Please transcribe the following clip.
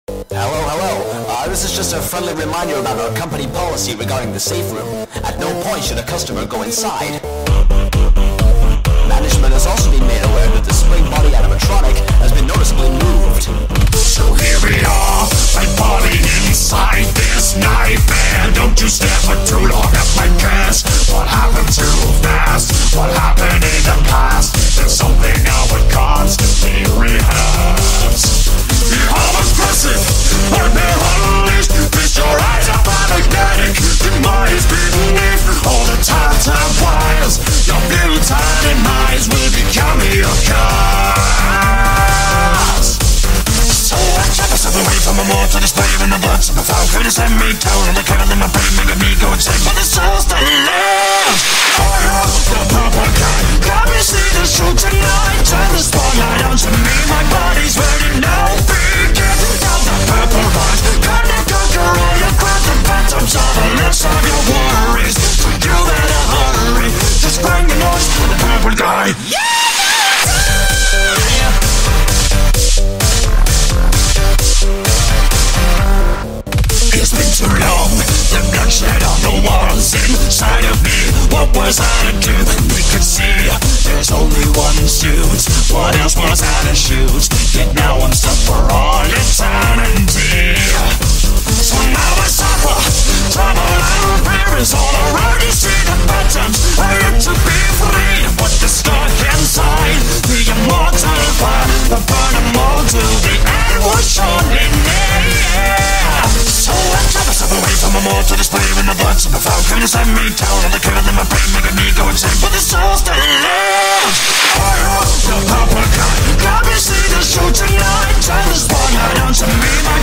Hello, hello. This is just a friendly reminder about our company policy regarding the safe room. At no point should a customer go inside. Management has also been made aware that the spring body animatronic has been noticeably moved. So here we are, my body inside this nightmare. Don't you stare for too long at my gas. What happened too fast? What happened in the past? There's something I would constantly rehearse. I'm aggressive, I'm unleashed. Feast your eyes up on magnetic. Demise beneath all the time wires. Your futile demise will become your cause. So I chop myself away from a more to display in the butts of the foul. Could have sent me down on the kernel in my brain, making me go insane. But the soul's still lives. Fire up the purple guy. Got me see the show tonight. Turn the spotlight onto me. My body's ready now. Begin down the purple rise. Gonna conquer all your crimes and phantoms. All the lips of your worries. So you better hurry. Just bang the noise for the purple guy. Yeah! It's been too long, the bloodshed on the walls inside of me. What was I to do? We could see there's only one suit. What else was I to shoot? Yet now I'm stuck for all eternity. So now I suffer, trouble and fear is all around. You see the patterns, I need to be free. But the stuck inside, the immortal fire, the burn them all to the end was shown in there. So I chop myself away from a more to display in the bloods of the foul. Couldn't send me down on the kernel in my brain, making me go insane. But the soul still lives. Fire up the purple guy. Got me see the show tonight. Turn the spotlight onto me.